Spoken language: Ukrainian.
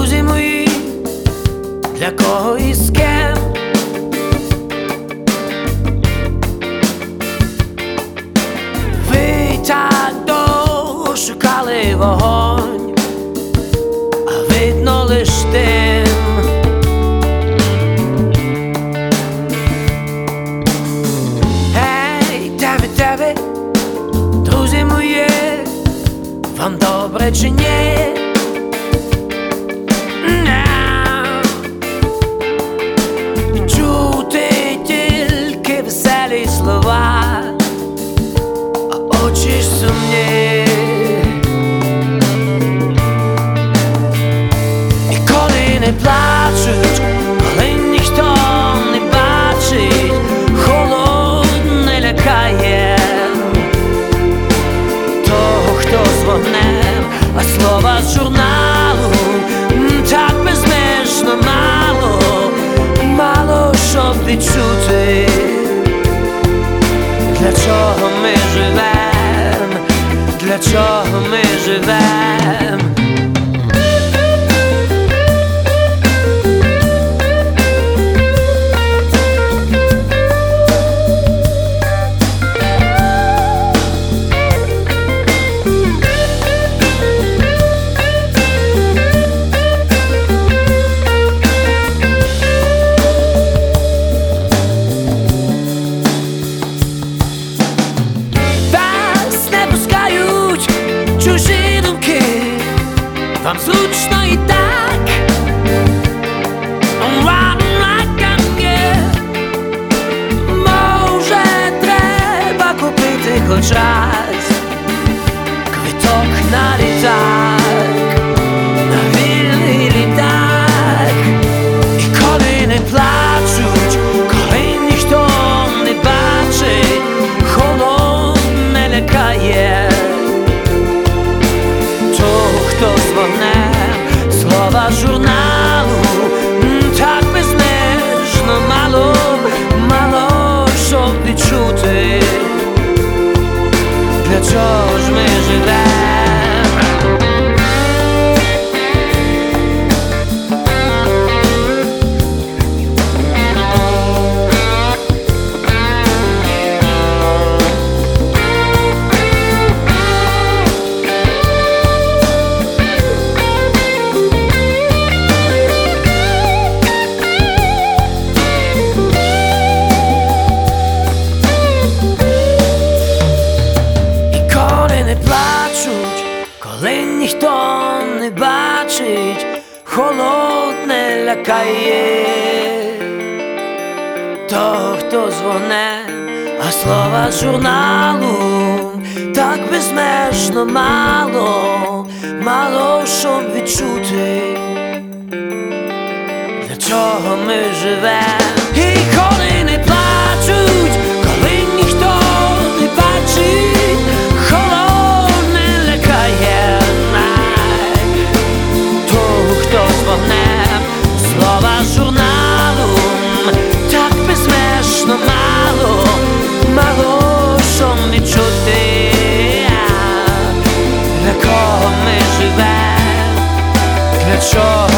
друзі мої, для кого і з ким. Ви так довго шукали вогонь, а видно лиш дим. Гей, тебе, друзі мої, вам добре чи ні? Чути тільки веселі слова, а очі ж сумні. І коли не плачуть, коли ніхто не бачить, холод не лякає того, хто з вогнем, а слова з журналу так безмежно мало, мало щоб відчути, для чого ми живем, для чого ми живем. Чужі думки, вам зручно і так. Може, треба купити хоч раз квиток на літак, на вільний літак. І коли не плачуть, коли ніхто не бачить, холод не лякає хто з вогнем, слова журналу так безмежно мало, мало щоб відчути, для чого ж ми живем. Коли ніхто не бачить, холод не лякає того, хто з вогнем, а слова з журналу так безмежно мало, мало щоб відчути, для чого ми живем. І коли не плачуть, коли ніхто не бачить, холод не лякає того, хто з вогнем, слова з журналу так безмежно мало, мало щоб відчути, для кого ми живем, для чого